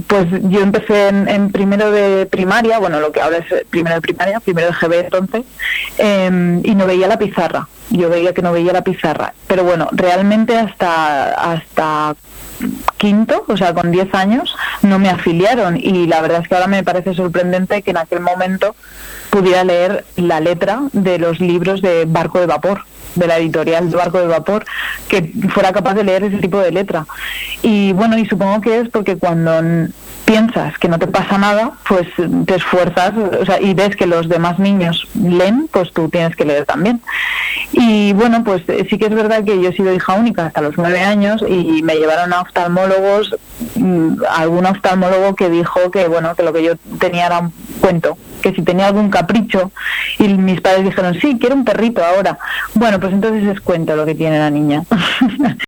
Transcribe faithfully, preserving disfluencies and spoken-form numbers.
pues yo empecé en, en primero de primaria, bueno, lo que ahora es primero de primaria, primero de G B entonces, eh, y no veía la pizarra. Yo veía que no veía la pizarra. Pero bueno, realmente hasta hasta quinto, o sea, con diez años, no me afiliaron. Y la verdad es que ahora me parece sorprendente que en aquel momento pudiera leer la letra de los libros de Barco de Vapor, de la editorial de Barco de Vapor, que fuera capaz de leer ese tipo de letra. Y bueno, y supongo que es porque cuando n- piensas que no te pasa nada, pues te esfuerzas, o sea, y ves que los demás niños leen, pues tú tienes que leer también. Y bueno, pues eh, sí que es verdad que yo he sido hija única hasta los nueve años y me llevaron a oftalmólogos, mm, algún oftalmólogo que dijo que bueno, que lo que yo tenía era un cuento, que si tenía algún capricho, y mis padres dijeron, sí, quiero un perrito ahora. Bueno, pues entonces es cuento lo que tiene la niña.